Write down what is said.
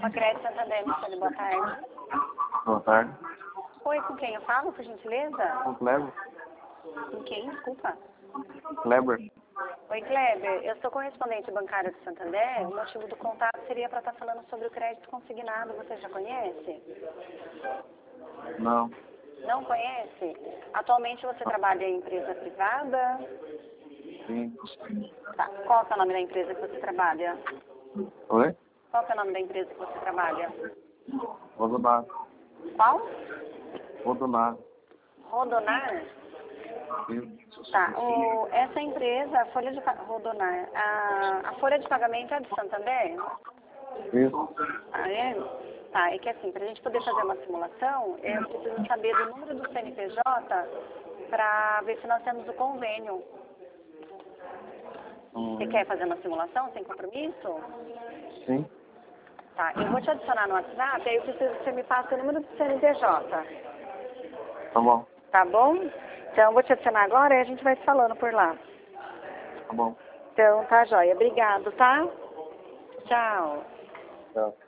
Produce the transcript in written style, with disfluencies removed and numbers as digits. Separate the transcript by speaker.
Speaker 1: Crédito Santander, Michele, boa tarde.
Speaker 2: Boa tarde.
Speaker 1: Oi, com quem eu falo, por gentileza?
Speaker 2: Com Kleber?
Speaker 1: Com quem? Desculpa.
Speaker 2: Kleber?
Speaker 1: Oi, Kleber. Eu sou correspondente bancária do Santander. O motivo do contato seria para estar falando sobre o crédito consignado. Você já conhece?
Speaker 2: Não.
Speaker 1: Não conhece? Atualmente você trabalha em empresa privada?
Speaker 2: Sim.
Speaker 1: Tá. Qual é o nome da empresa que você trabalha?
Speaker 2: Oi?
Speaker 1: Qual é o nome da empresa que você trabalha?
Speaker 2: Rodonar.
Speaker 1: Qual?
Speaker 2: Rodonar.
Speaker 1: Rodonar?
Speaker 2: Sim.
Speaker 1: Tá. Essa empresa, a folha de Rodonar, a folha de pagamento é do Santander?
Speaker 2: Isso.
Speaker 1: Ah, é? Tá, é que assim, para a gente poder fazer uma simulação, eu preciso saber do número do CNPJ para ver se nós temos o convênio. Você quer fazer uma simulação sem compromisso?
Speaker 2: Sim.
Speaker 1: Tá, eu vou te adicionar no WhatsApp, aí eu preciso que você me passe o número do CNPJ.
Speaker 2: Tá bom.
Speaker 1: Tá bom? Então, eu vou te adicionar agora e a gente vai se falando por lá.
Speaker 2: Tá bom.
Speaker 1: Então, tá joia. Obrigado, tá? Tchau.
Speaker 2: Tchau.